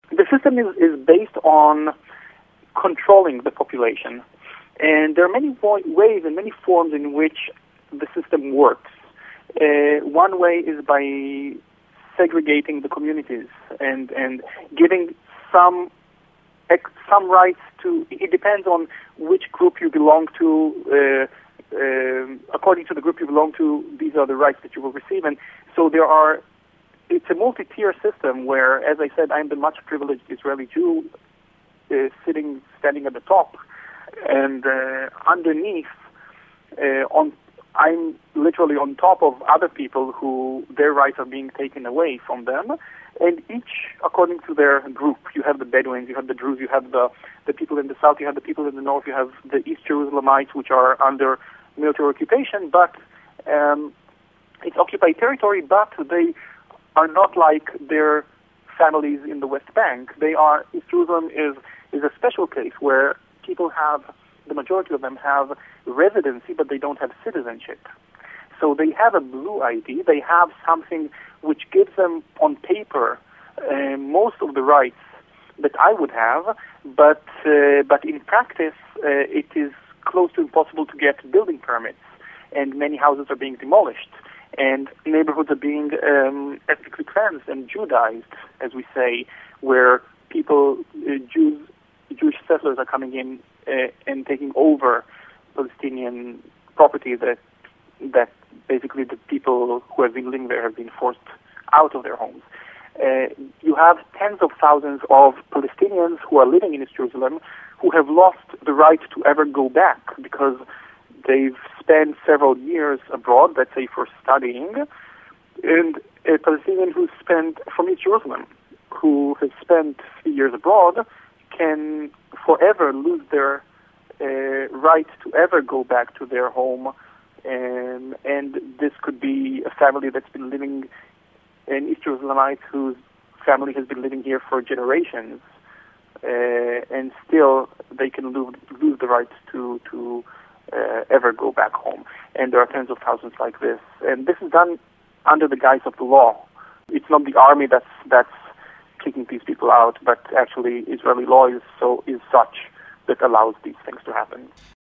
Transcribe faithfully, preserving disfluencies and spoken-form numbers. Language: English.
the system is, is based on controlling the population. And there are many vo- ways and many forms in which the system works. Uh, one way is by segregating the communities and, and giving some some rights to, it depends on which group you belong to. Uh, uh, according to the group you belong to, these are the rights that you will receive. And so there are, it's a multi-tier system where, as I said, I'm the much privileged Israeli Jew uh, sitting, standing at the top. And uh, underneath, uh, on I'm literally on top of other people who their rights are being taken away from them, and each according to their group. You have the Bedouins, you have the Druze, you have the, the people in the south, you have the people in the north, you have the East Jerusalemites, which are under military occupation, but um, it's occupied territory, but they are not like their families in the West Bank. They are, East Jerusalem is, is a special case where people have, the majority of them have residency, but they don't have citizenship. So they have a blue I D. They have something which gives them, on paper, uh, most of the rights that I would have, but uh, but in practice, uh, it is close to impossible to get building permits, and many houses are being demolished, and neighborhoods are being um, ethnically cleansed and Judaized, as we say, where people, uh, Jews, Jewish settlers are coming in uh, and taking over Palestinian property that that basically the people who have been living there have been forced out of their homes. Uh, you have tens of thousands of Palestinians who are living in East Jerusalem who have lost the right to ever go back because they've spent several years abroad, let's say for studying, and a Palestinian who's spent from East Jerusalem, who has spent three years abroad, can forever lose their uh, right to ever go back to their home. Um, and this could be a family that's been living in East Jerusalemites whose family has been living here for generations, uh, and still they can lose, lose the right to, to uh, ever go back home. And there are tens of thousands like this. And this is done under the guise of the law. It's not the army that's that's kicking these people out, but actually Israeli law is so is such that allows these things to happen.